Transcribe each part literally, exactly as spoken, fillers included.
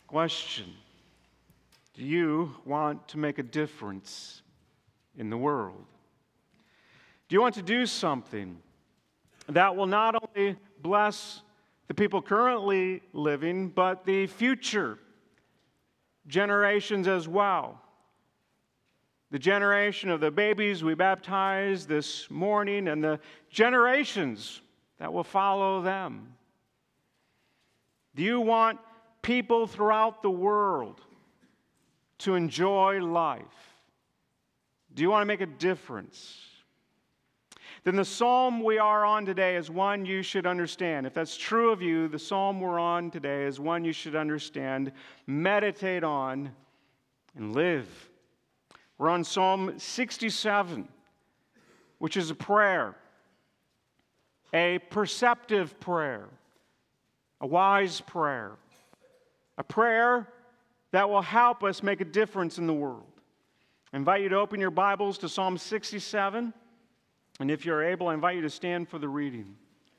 Question: do you want to make a difference in the world? Do you want to do something that will not only bless the people currently living, but the future generations as well? The generation of the babies we baptized this morning and the generations that will follow them. Do you want people throughout the world to enjoy life? Do you want to make a difference? Then the psalm we are on today is one you should understand. If that's true of you, the psalm we're on today is one you should understand, meditate on, and live. We're on Psalm sixty-seven, which is a prayer, a perceptive prayer, a wise prayer, a prayer that will help us make a difference in the world. I invite you to open your Bibles to Psalm sixty-seven, and if you're able, I invite you to stand for the reading.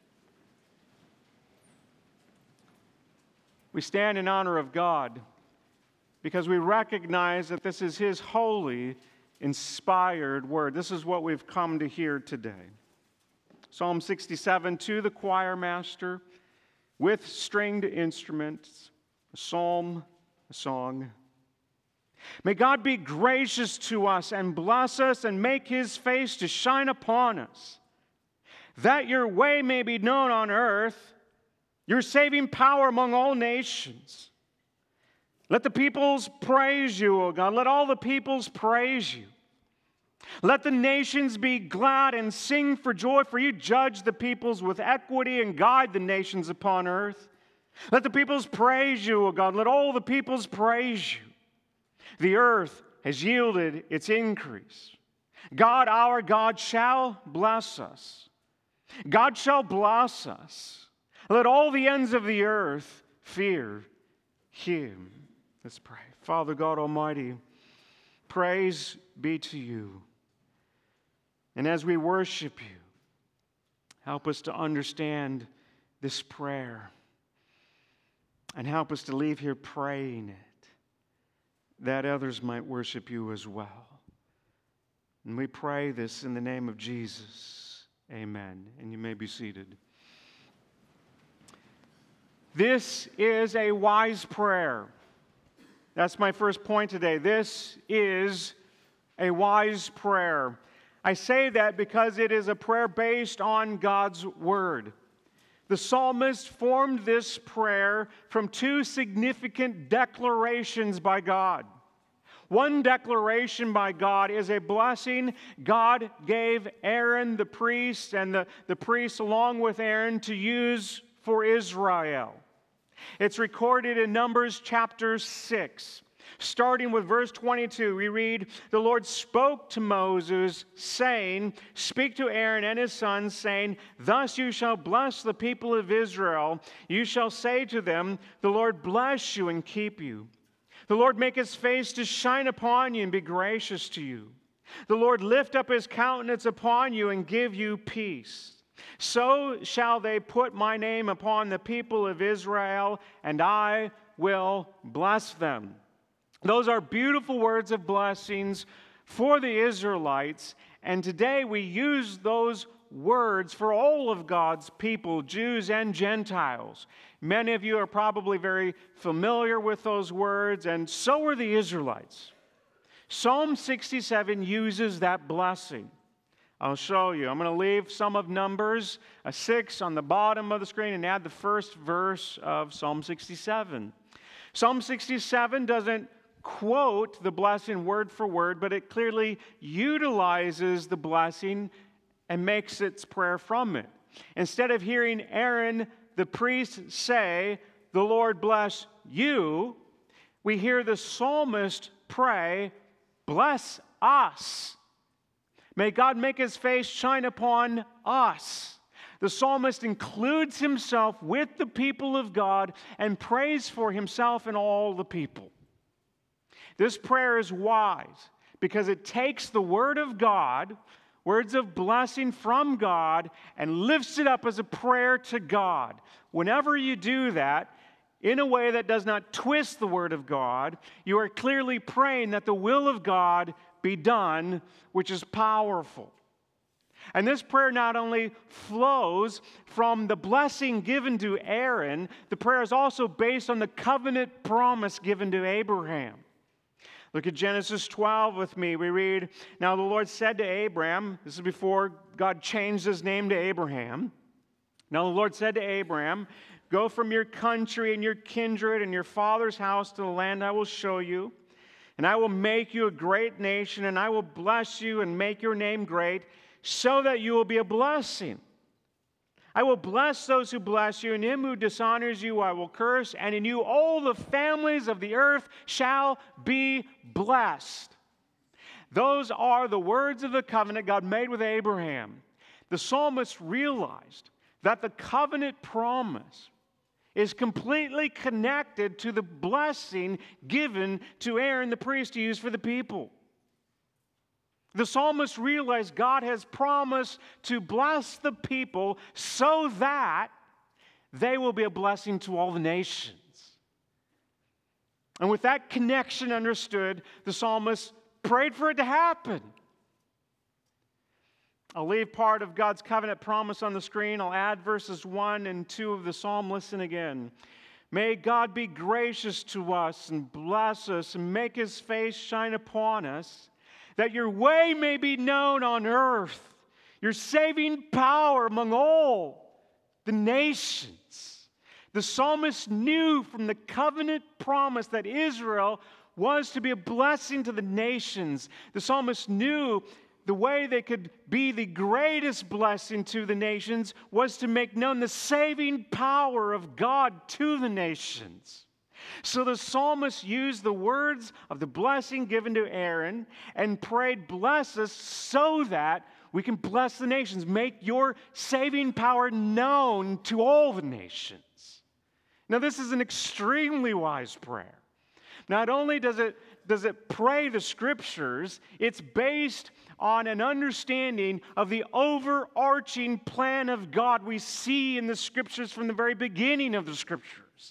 We stand in honor of God because we recognize that this is His holy, inspired word. This is what we've come to hear today. Psalm sixty-seven, to the choir master, with stringed instruments, a psalm, a song. May God be gracious to us and bless us and make His face to shine upon us, that your way may be known on earth, your saving power among all nations. Let the peoples praise you, O God. Let all the peoples praise you. Let the nations be glad and sing for joy, for you judge the peoples with equity and guide the nations upon earth. Let the peoples praise you, O God. Let all the peoples praise you. The earth has yielded its increase. God, our God, shall bless us. God shall bless us. Let all the ends of the earth fear Him. Let's pray. Father God Almighty, praise be to you. And as we worship you, help us to understand this prayer and help us to leave here praying it, that others might worship you as well. And we pray this in the name of Jesus. Amen. And you may be seated. This is a wise prayer. That's my first point today. This is a wise prayer. I say that because it is a prayer based on God's Word. The psalmist formed this prayer from two significant declarations by God. One declaration by God is a blessing God gave Aaron the priest and the, the priests along with Aaron to use for Israel. It's recorded in Numbers chapter six. Starting with verse twenty-two, we read, "The Lord spoke to Moses, saying, Speak to Aaron and his sons, saying, Thus you shall bless the people of Israel. You shall say to them, The Lord bless you and keep you. The Lord make His face to shine upon you and be gracious to you. The Lord lift up His countenance upon you and give you peace. So shall they put my name upon the people of Israel, and I will bless them." Those are beautiful words of blessings for the Israelites, and today we use those words for all of God's people, Jews and Gentiles. Many of you are probably very familiar with those words, and so are the Israelites. Psalm sixty-seven uses that blessing. I'll show you. I'm going to leave some of Numbers, a six on the bottom of the screen, and add the first verse of Psalm sixty-seven. Psalm sixty-seven doesn't quote the blessing word for word, but it clearly utilizes the blessing and makes its prayer from it. Instead of hearing Aaron the priest say, "The Lord bless you," we hear the psalmist pray, "Bless us. May God make His face shine upon us." The psalmist includes himself with the people of God and prays for himself and all the people. This prayer is wise because it takes the Word of God, words of blessing from God, and lifts it up as a prayer to God. Whenever you do that, in a way that does not twist the Word of God. You are clearly praying that the will of God be done, which is powerful. And this prayer not only flows from the blessing given to Aaron, the prayer is also based on the covenant promise given to Abraham. Look at Genesis twelve with me. We read, "Now the Lord said to Abraham," this is before God changed his name to Abraham. "Now the Lord said to Abraham, go from your country and your kindred and your father's house to the land I will show you. And I will make you a great nation, and I will bless you and make your name great, so that you will be a blessing. I will bless those who bless you, and him who dishonors you I will curse, and in you all the families of the earth shall be blessed." Those are the words of the covenant God made with Abraham. The psalmist realized that the covenant promise is completely connected to the blessing given to Aaron the priest to use for the people. The psalmist realized God has promised to bless the people so that they will be a blessing to all the nations. And with that connection understood, the psalmist prayed for it to happen. I'll leave part of God's covenant promise on the screen. I'll add verses one and two of the psalm. Listen again. "May God be gracious to us and bless us and make his face shine upon us, that your way may be known on earth, your saving power among all the nations." The psalmist knew from the covenant promise that Israel was to be a blessing to the nations. The psalmist knew the way they could be the greatest blessing to the nations was to make known the saving power of God to the nations. So the psalmist used the words of the blessing given to Aaron and prayed, "Bless us so that we can bless the nations. Make your saving power known to all the nations." Now, this is an extremely wise prayer. Not only does it, does it pray the Scriptures, it's based on an understanding of the overarching plan of God we see in the Scriptures from the very beginning of the Scriptures.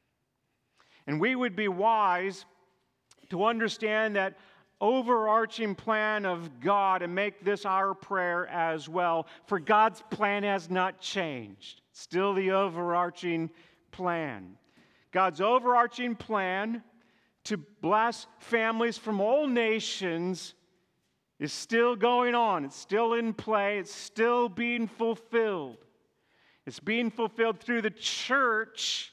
And we would be wise to understand that overarching plan of God and make this our prayer as well. For God's plan has not changed. It's still the overarching plan. God's overarching plan to bless families from all nations is still going on. It's still in play. It's still being fulfilled. It's being fulfilled through the church,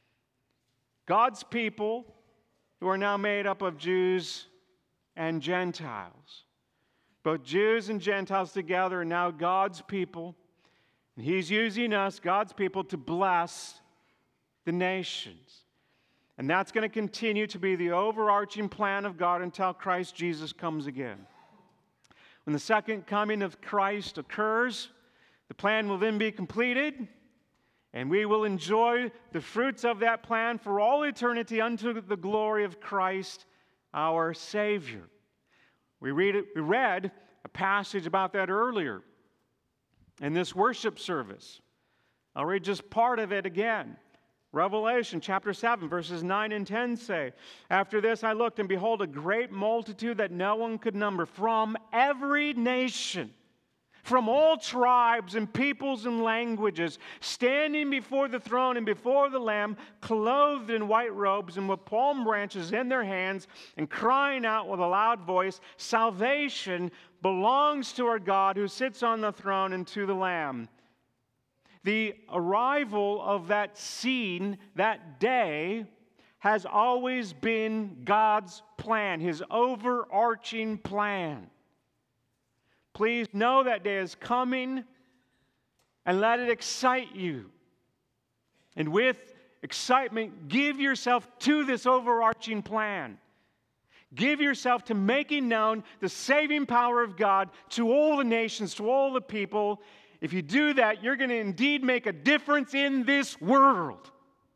God's people, who are now made up of Jews and Gentiles. Both Jews and Gentiles together are now God's people. And he's using us, God's people, to bless the nations. And that's going to continue to be the overarching plan of God until Christ Jesus comes again. When the second coming of Christ occurs, the plan will then be completed, and we will enjoy the fruits of that plan for all eternity unto the glory of Christ, our Savior. We read, it, we read a passage about that earlier in this worship service. I'll read just part of it again. Revelation chapter seven, verses nine and ten say, "After this I looked, and behold, a great multitude that no one could number, from every nation, from all tribes and peoples and languages, standing before the throne and before the Lamb, clothed in white robes and with palm branches in their hands, and crying out with a loud voice, 'Salvation belongs to our God who sits on the throne and to the Lamb.'" The arrival of that scene, that day, has always been God's plan, his overarching plan. Please know that day is coming, and let it excite you. And with excitement, give yourself to this overarching plan. Give yourself to making known the saving power of God to all the nations, to all the people. If you do that, you're going to indeed make a difference in this world.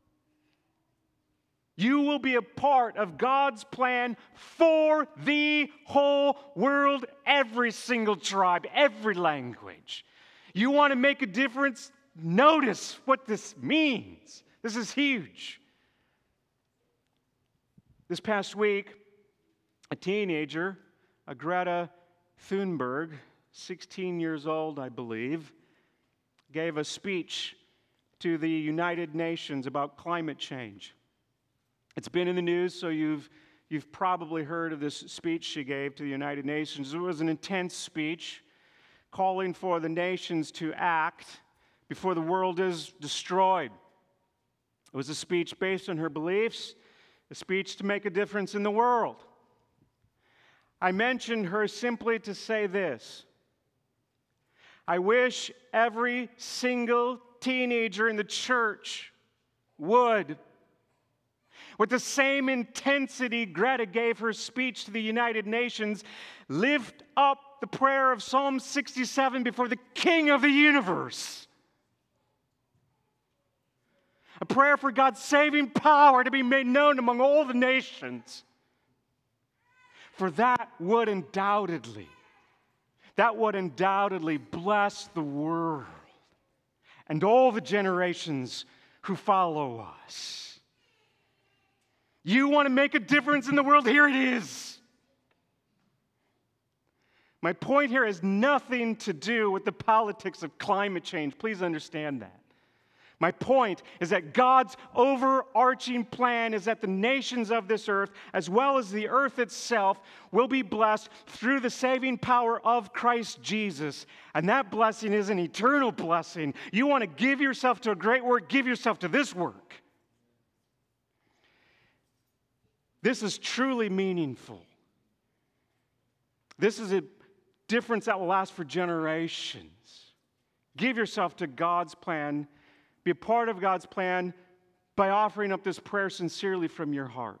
You will be a part of God's plan for the whole world, every single tribe, every language. You want to make a difference? Notice what this means. This is huge. This past week, a teenager, a Greta Thunberg, sixteen years old, I believe, gave a speech to the United Nations about climate change. It's been in the news, so you've, you've probably heard of this speech she gave to the United Nations. It was an intense speech calling for the nations to act before the world is destroyed. It was a speech based on her beliefs, a speech to make a difference in the world. I mentioned her simply to say this: I wish every single teenager in the church would, with the same intensity Greta gave her speech to the United Nations, lift up the prayer of Psalm sixty-seven before the King of the universe. A prayer for God's saving power to be made known among all the nations. For that would undoubtedly, that would undoubtedly bless the world and all the generations who follow us. You want to make a difference in the world? Here it is. My point here has nothing to do with the politics of climate change. Please understand that. My point is that God's overarching plan is that the nations of this earth, as well as the earth itself, will be blessed through the saving power of Christ Jesus. And that blessing is an eternal blessing. You want to give yourself to a great work, give yourself to this work. This is truly meaningful. This is a difference that will last for generations. Give yourself to God's plan. Be a part of God's plan by offering up this prayer sincerely from your heart.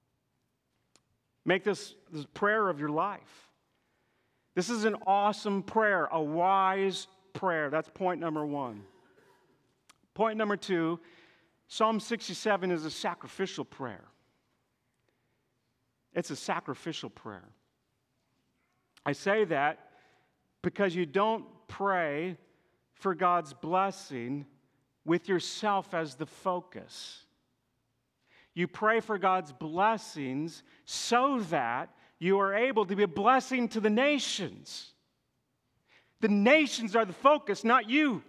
Make this the prayer of your life. This is an awesome prayer, a wise prayer. That's point number one. Point number two, Psalm sixty-seven is a sacrificial prayer. It's a sacrificial prayer. I say that because you don't pray for God's blessing with yourself as the focus. You pray for God's blessings so that you are able to be a blessing to the nations. The nations are the focus, not you.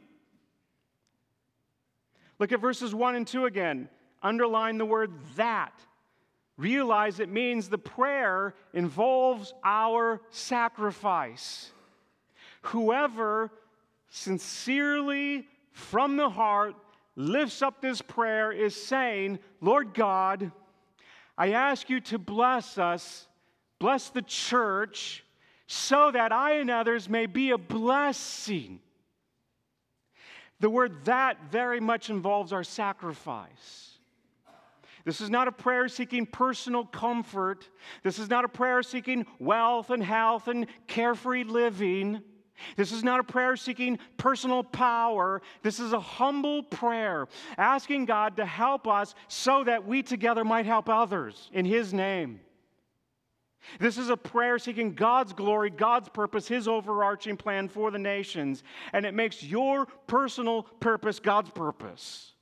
Look at verses one and two again. Underline the word that. Realize it means the prayer involves our sacrifice. Whoever sincerely from the heart lifts up this prayer is saying, Lord God, I ask you to bless us, bless the church, so that I and others may be a blessing. The word that very much involves our sacrifice. This is not a prayer seeking personal comfort. This is not a prayer seeking wealth and health and carefree living. This is not a prayer seeking personal power. This is a humble prayer asking God to help us so that we together might help others in His name. This is a prayer seeking God's glory, God's purpose, His overarching plan for the nations. And it makes your personal purpose God's purpose.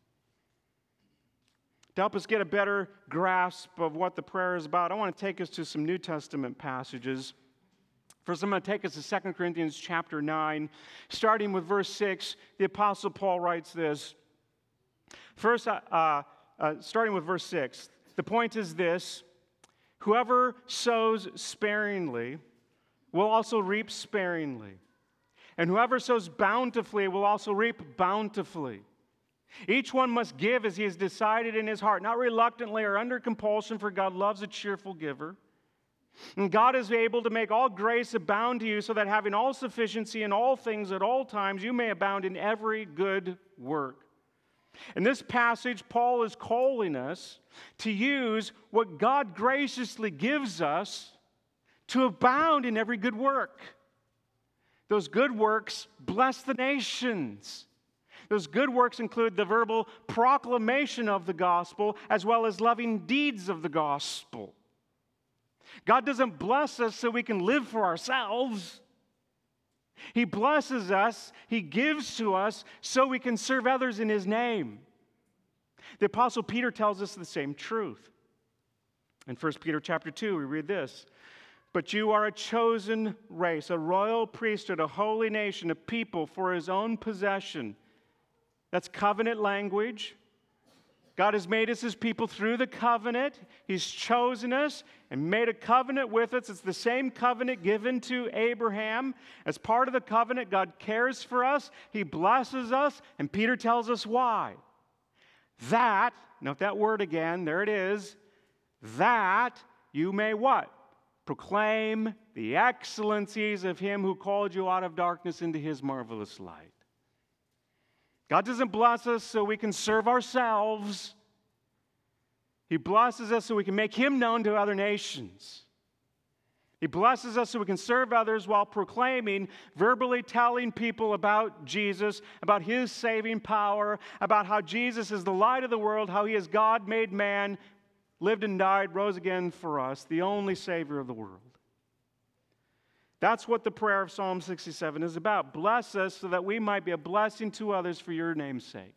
To help us get a better grasp of what the prayer is about, I want to take us to some New Testament passages. First, I'm going to take us to Second Corinthians chapter nine. Starting with verse six, the Apostle Paul writes this. First, uh, uh, uh, starting with verse six, the point is this: whoever sows sparingly will also reap sparingly, and whoever sows bountifully will also reap bountifully. Each one must give as he has decided in his heart, not reluctantly or under compulsion, for God loves a cheerful giver. And God is able to make all grace abound to you, so that having all sufficiency in all things at all times, you may abound in every good work. In this passage, Paul is calling us to use what God graciously gives us to abound in every good work. Those good works bless the nations. Those good works include the verbal proclamation of the gospel as well as loving deeds of the gospel. God doesn't bless us so we can live for ourselves. He blesses us, He gives to us so we can serve others in His name. The Apostle Peter tells us the same truth. In First Peter chapter two, we read this. But you are a chosen race, a royal priesthood, a holy nation, a people for his own possession. That's covenant language. God has made us his people through the covenant. He's chosen us and made a covenant with us. It's the same covenant given to Abraham. As part of the covenant, God cares for us. He blesses us. And Peter tells us why. That, note that word again, there it is, that you may what? Proclaim the excellencies of him who called you out of darkness into his marvelous light. God doesn't bless us so we can serve ourselves. He blesses us so we can make him known to other nations. He blesses us so we can serve others while proclaiming, verbally telling people about Jesus, about his saving power, about how Jesus is the light of the world, how he is God made man, lived and died, rose again for us, the only Savior of the world. That's what the prayer of Psalm sixty-seven is about. Bless us so that we might be a blessing to others for your name's sake.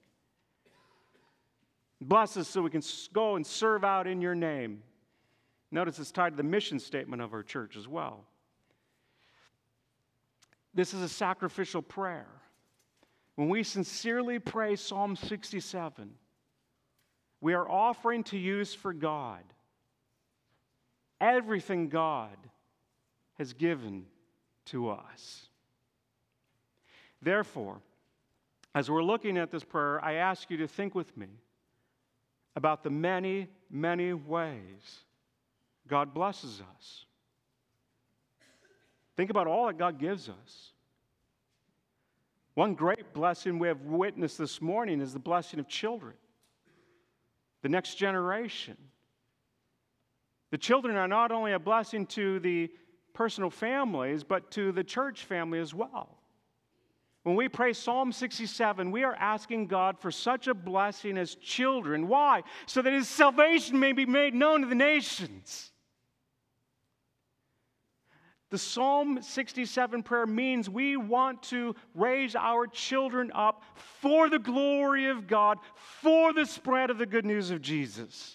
Bless us so we can go and serve out in your name. Notice it's tied to the mission statement of our church as well. This is a sacrificial prayer. When we sincerely pray Psalm sixty-seven, we are offering to use for God everything God has given to us. Therefore, as we're looking at this prayer, I ask you to think with me about the many, many ways God blesses us. Think about all that God gives us. One great blessing we have witnessed this morning is the blessing of children. The next generation. The children are not only a blessing to the personal families, but to the church family as well. When we pray Psalm sixty-seven, we are asking God for such a blessing as children. Why? So that his salvation may be made known to the nations. The Psalm sixty-seven prayer means we want to raise our children up for the glory of God, for the spread of the good news of Jesus.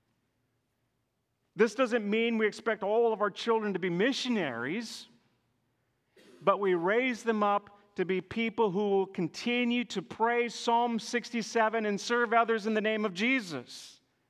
This doesn't mean we expect all of our children to be missionaries, but we raise them up to be people who will continue to pray Psalm sixty-seven and serve others in the name of Jesus.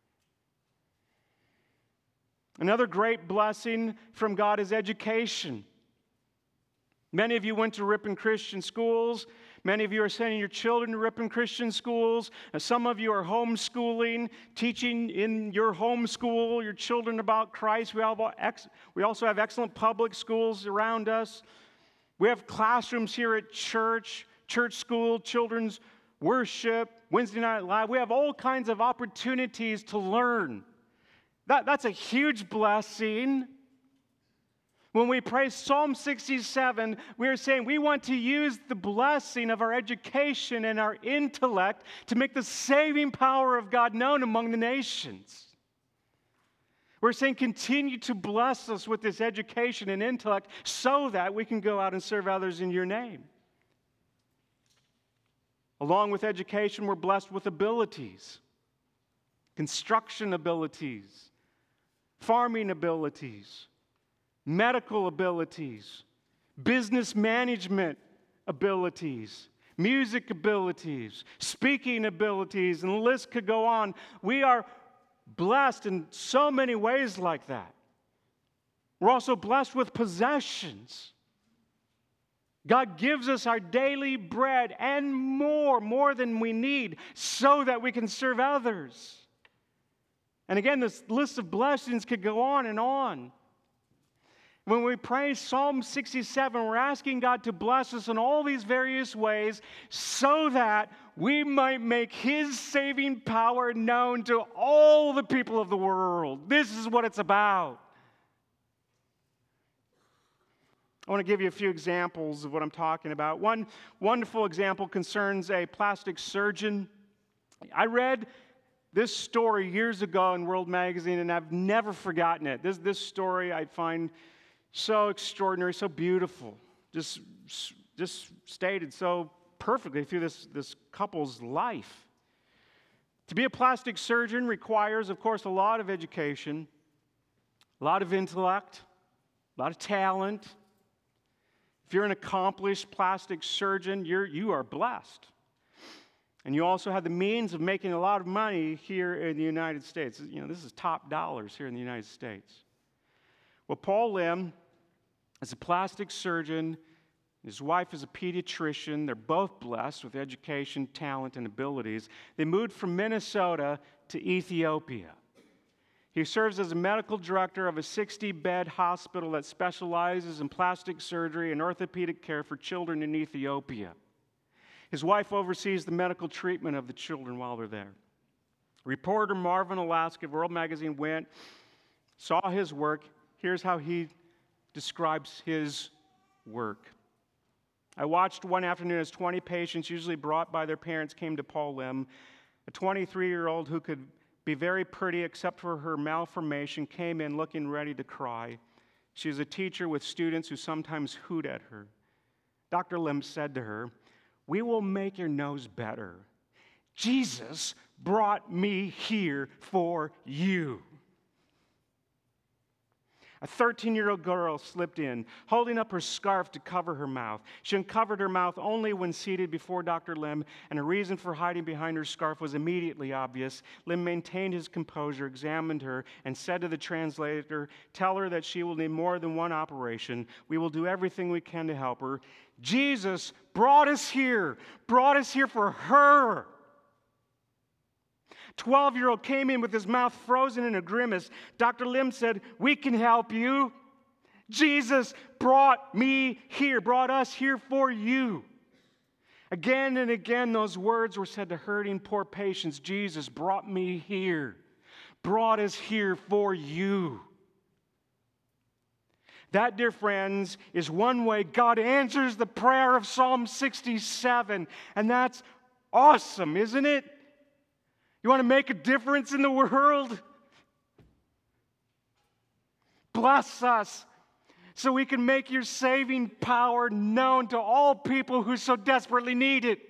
Another great blessing from God is education. Many of you went to Ripon Christian schools. Many of you are sending your children to Ripon Christian schools. Some of you are homeschooling, teaching in your home school your children about Christ. We, have ex- we also have excellent public schools around us. We have classrooms here at church, church school, children's worship, Wednesday Night Live. We have all kinds of opportunities to learn. That, that's a huge blessing. When we pray Psalm sixty-seven, we are saying we want to use the blessing of our education and our intellect to make the saving power of God known among the nations. We're saying continue to bless us with this education and intellect so that we can go out and serve others in your name. Along with education, we're blessed with abilities, construction abilities, farming abilities, medical abilities, business management abilities, music abilities, speaking abilities, and the list could go on. We are blessed in so many ways like that. We're also blessed with possessions. God gives us our daily bread and more, more than we need, so that we can serve others. And again, this list of blessings could go on and on. When we pray Psalm sixty-seven, we're asking God to bless us in all these various ways so that we might make his saving power known to all the people of the world. This is what it's about. I want to give you a few examples of what I'm talking about. One wonderful example concerns a plastic surgeon. I read this story years ago in World Magazine, and I've never forgotten it. This, this story I find so extraordinary, so beautiful, just, just stated so perfectly through this, this couple's life. To be a plastic surgeon requires, of course, a lot of education. a lot of intellect, a lot of talent. If you're an accomplished plastic surgeon, you're, you are blessed. And you also have the means of making a lot of money here in the United States. You know, this is top dollars here in the United States. Well, Paul Lim is a plastic surgeon. His wife is a pediatrician. They're both blessed with education, talent, and abilities. They moved from Minnesota to Ethiopia. He serves as a medical director of a sixty-bed hospital that specializes in plastic surgery and orthopedic care for children in Ethiopia. His wife oversees the medical treatment of the children while they're there. Reporter Marvin Alaska of World Magazine went, saw his work. Here's how he describes his work. I watched one afternoon as twenty patients, usually brought by their parents, came to Paul Lim. A twenty-three-year-old who could be very pretty except for her malformation came in looking ready to cry. She was a teacher with students who sometimes hoot at her. Doctor Lim said to her, "We will make your nose better. Jesus brought me here for you." A thirteen-year-old girl slipped in, holding up her scarf to cover her mouth. She uncovered her mouth only when seated before Doctor Lim, and a reason for hiding behind her scarf was immediately obvious. Lim maintained his composure, examined her, and said to the translator, "Tell her that she will need more than one operation. We will do everything we can to help her. Jesus brought us here, brought us here for her." twelve-year-old came in with his mouth frozen in a grimace. Doctor Lim said, "We can help you. Jesus brought me here, brought us here for you." Again and again, those words were said to hurting poor patients. Jesus brought me here, brought us here for you. That, dear friends, is one way God answers the prayer of Psalm sixty-seven. And that's awesome, isn't it? You want to make a difference in the world? Bless us so we can make your saving power known to all people who so desperately need it.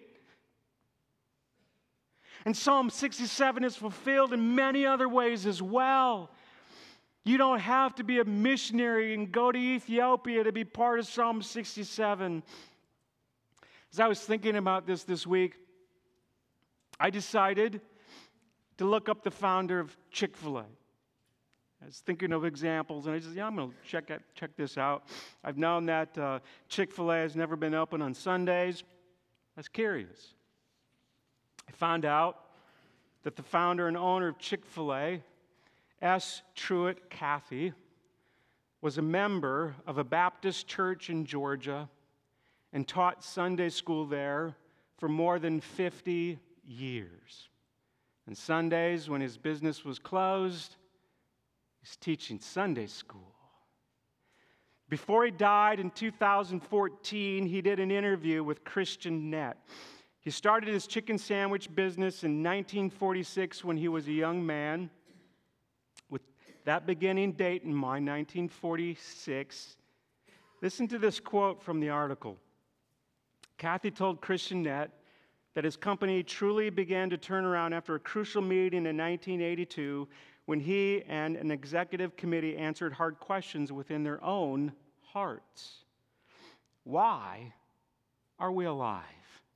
And Psalm sixty-seven is fulfilled in many other ways as well. You don't have to be a missionary and go to Ethiopia to be part of Psalm sixty-seven. As I was thinking about this this week, I decided to look up the founder of Chick-fil-A. I was thinking of examples, and I said, yeah, I'm going to check out, check this out. I've known that uh, Chick-fil-A has never been open on Sundays. I was curious. I found out that the founder and owner of Chick-fil-A, S. Truett Cathy, was a member of a Baptist church in Georgia and taught Sunday school there for more than fifty years. And Sundays, when his business was closed, he's teaching Sunday school. Before he died in two thousand fourteen, he did an interview with Christian Net. He started his chicken sandwich business in nineteen forty-six when he was a young man. With that beginning date in mind, nineteen forty-six, listen to this quote from the article. Cathy told Christian Net that his company truly began to turn around after a crucial meeting in nineteen eighty-two when he and an executive committee answered hard questions within their own hearts. Why are we alive?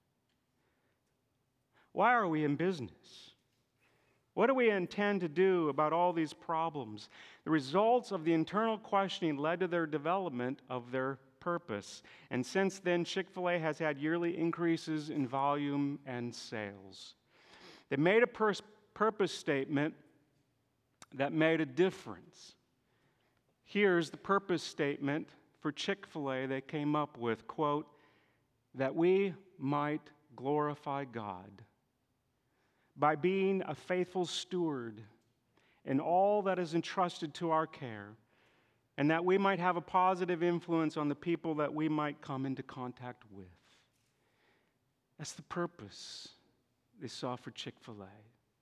Why are we in business? What do we intend to do about all these problems? The results of the internal questioning led to their development of their purpose. And since then, Chick-fil-A has had yearly increases in volume and sales. They made a pers- purpose statement that made a difference. Here's the purpose statement for Chick-fil-A they came up with, quote, "that we might glorify God by being a faithful steward in all that is entrusted to our care, and that we might have a positive influence on the people that we might come into contact with." That's the purpose they saw for Chick-fil-A.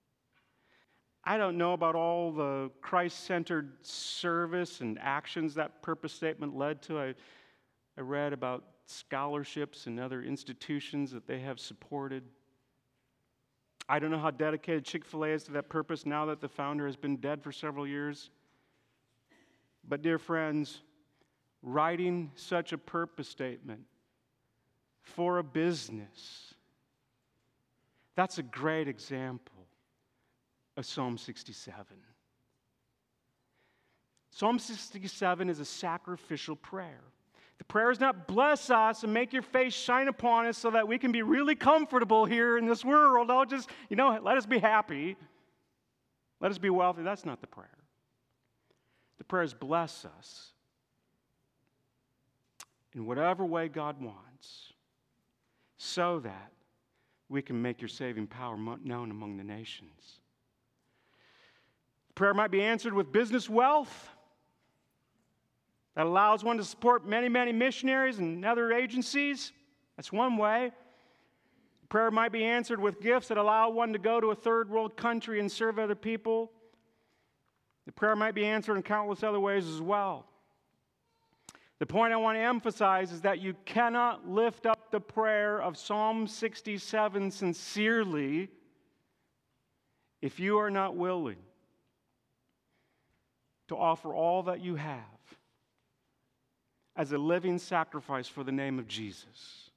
I don't know about all the Christ-centered service and actions that purpose statement led to. I, I read about scholarships and other institutions that they have supported. I don't know how dedicated Chick-fil-A is to that purpose now that the founder has been dead for several years. But dear friends, writing such a purpose statement for a business, that's a great example of Psalm sixty-seven. Psalm sixty-seven is a sacrificial prayer. The prayer is not bless us and make your face shine upon us so that we can be really comfortable here in this world. Oh, just, you know, let us be happy. Let us be wealthy. That's not the prayer. The prayer is bless us in whatever way God wants so that we can make your saving power known among the nations. Prayer might be answered with business wealth that allows one to support many, many missionaries and other agencies. That's one way. Prayer might be answered with gifts that allow one to go to a third world country and serve other people. The prayer might be answered in countless other ways as well. The point I want to emphasize is that you cannot lift up the prayer of Psalm sixty-seven sincerely if you are not willing to offer all that you have as a living sacrifice for the name of Jesus.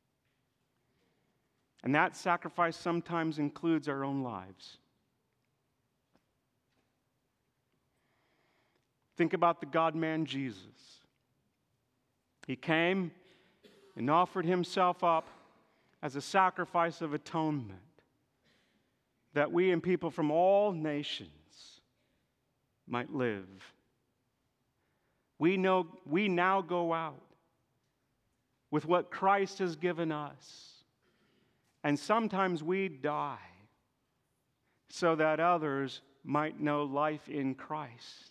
And that sacrifice sometimes includes our own lives. Think about the God-man Jesus. He came and offered himself up as a sacrifice of atonement that we and people from all nations might live. We know we now go out with what Christ has given us. And sometimes we die so that others might know life in Christ.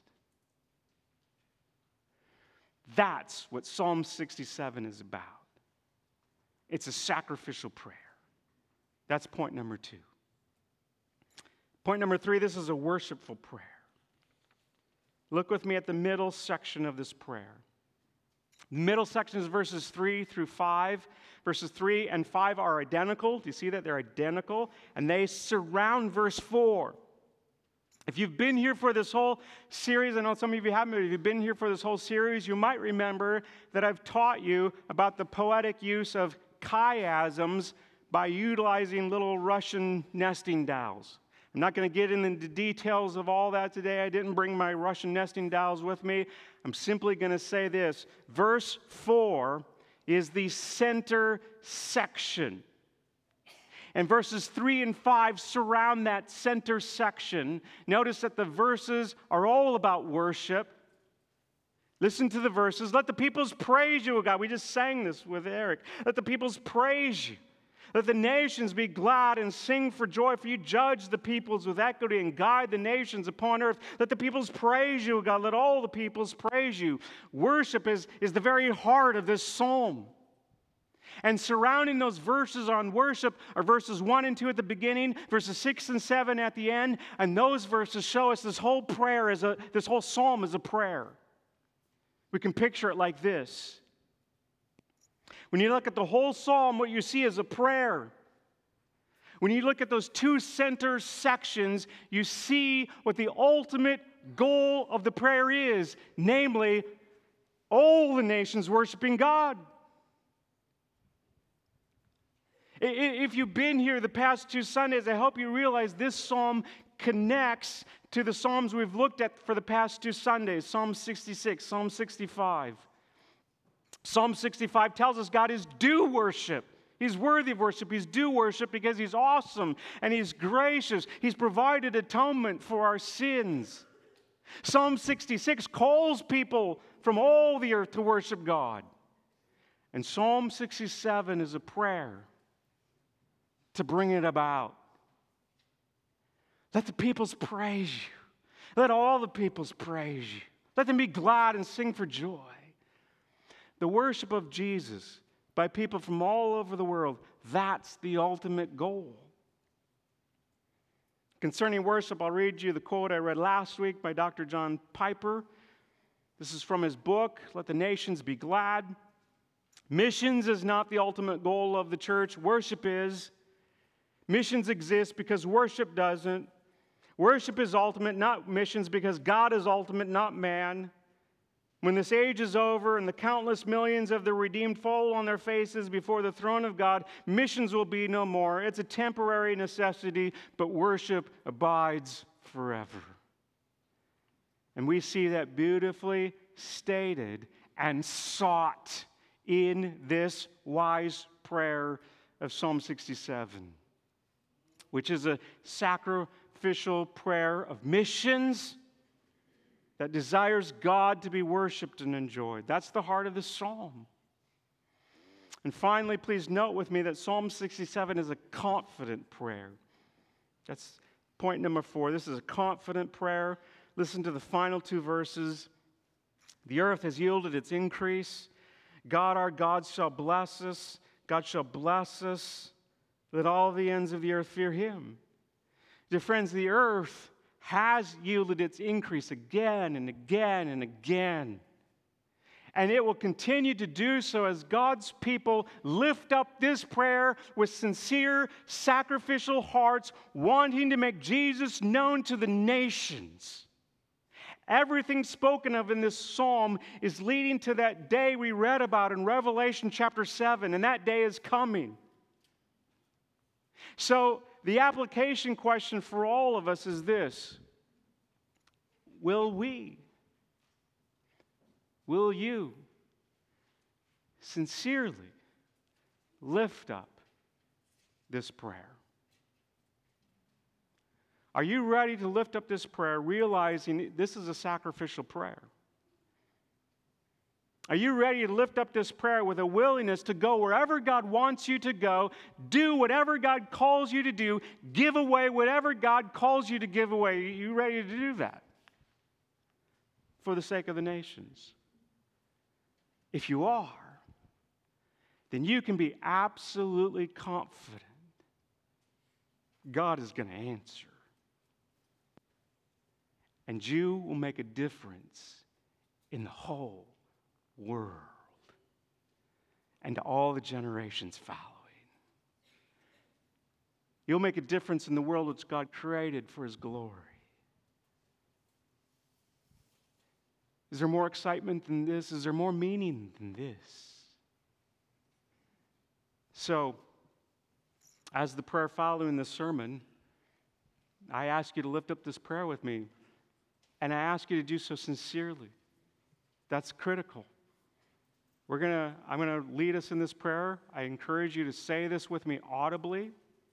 That's what Psalm sixty-seven is about. It's a sacrificial prayer. That's point number two. Point number three, this is a worshipful prayer. Look with me at the middle section of this prayer. The middle section is verses three through five. Verses three and five are identical. Do you see that? They're identical. And they surround verse four. If you've been here for this whole series, I know some of you haven't, but if you've been here for this whole series, you might remember that I've taught you about the poetic use of chiasms by utilizing little Russian nesting dolls. I'm not going to get into the details of all that today. I didn't bring my Russian nesting dolls with me. I'm simply going to say this. Verse four is the center section. And verses three and five surround that center section. Notice that the verses are all about worship. Listen to the verses. Let the peoples praise you, O God. We just sang this with Eric. Let the peoples praise you. Let the nations be glad and sing for joy, for you judge the peoples with equity and guide the nations upon earth. Let the peoples praise you, O God. Let all the peoples praise you. Worship is, is the very heart of this psalm. And surrounding those verses on worship are verses one and two at the beginning, verses six and seven at the end. And those verses show us this whole prayer, is a, this whole psalm is a prayer. We can picture it like this. When you look at the whole psalm, what you see is a prayer. When you look at those two center sections, you see what the ultimate goal of the prayer is, namely, all the nations worshiping God. If you've been here the past two Sundays, I hope you realize this psalm connects to the psalms we've looked at for the past two Sundays, Psalm sixty-six, Psalm sixty-five. Psalm sixty-five tells us God is due worship. He's worthy of worship. He's due worship because He's awesome and He's gracious. He's provided atonement for our sins. Psalm sixty-six calls people from all the earth to worship God. And Psalm sixty-seven is a prayer to bring it about. Let the peoples praise you. Let all the peoples praise you. Let them be glad and sing for joy. The worship of Jesus by people from all over the world, that's the ultimate goal. Concerning worship, I'll read you the quote I read last week by Doctor John Piper. This is from his book, Let the Nations Be Glad. Missions is not the ultimate goal of the church. Worship is. Missions exist because worship doesn't. Worship is ultimate, not missions, because God is ultimate, not man. When this age is over and the countless millions of the redeemed fall on their faces before the throne of God, missions will be no more. It's a temporary necessity, but worship abides forever. And we see that beautifully stated and sought in this wise prayer of Psalm sixty-seven, which is a sacrificial prayer of missions that desires God to be worshiped and enjoyed. That's the heart of the psalm. And finally, please note with me that Psalm sixty-seven is a confident prayer. That's point number four. This is a confident prayer. Listen to the final two verses. The earth has yielded its increase. God our God shall bless us. God shall bless us. Let all the ends of the earth fear him. Dear friends, the earth has yielded its increase again and again and again. And it will continue to do so as God's people lift up this prayer with sincere, sacrificial hearts, wanting to make Jesus known to the nations. Everything spoken of in this psalm is leading to that day we read about in Revelation chapter seven, and that day is coming. So, the application question for all of us is this: will we, will you sincerely lift up this prayer? Are you ready to lift up this prayer, realizing this is a sacrificial prayer? Are you ready to lift up this prayer with a willingness to go wherever God wants you to go, do whatever God calls you to do, give away whatever God calls you to give away? Are you ready to do that for the sake of the nations? If you are, then you can be absolutely confident God is going to answer. And you will make a difference in the whole world and to all the generations following. You'll make a difference in the world which God created for his glory. Is there more excitement than this? Is there more meaning than this? So, as the prayer following the sermon, I ask you to lift up this prayer with me. And I ask you to do so sincerely. That's critical. We're gonna, I'm going to lead us in this prayer. I encourage you to say this with me audibly,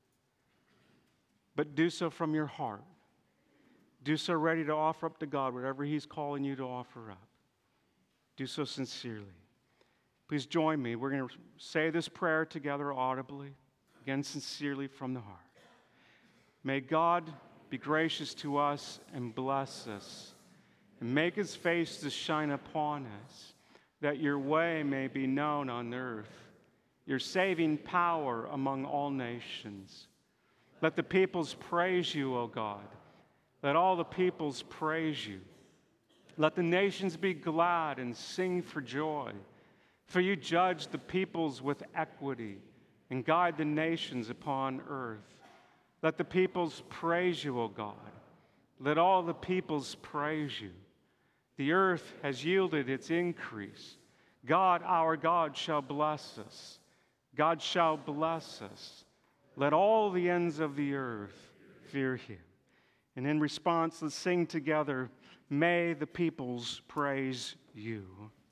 but do so from your heart. Do so ready to offer up to God whatever he's calling you to offer up. Do so sincerely. Please join me. We're going to say this prayer together audibly, again sincerely from the heart. May God be gracious to us and bless us, and make his face to shine upon us, that your way may be known on earth, your saving power among all nations. Let the peoples praise you, O God. Let all the peoples praise you. Let the nations be glad and sing for joy, for you judge the peoples with equity and guide the nations upon earth. Let the peoples praise you, O God. Let all the peoples praise you. The earth has yielded its increase. God, our God, shall bless us. God shall bless us. Let all the ends of the earth fear him. And in response, let's sing together, may the peoples praise you.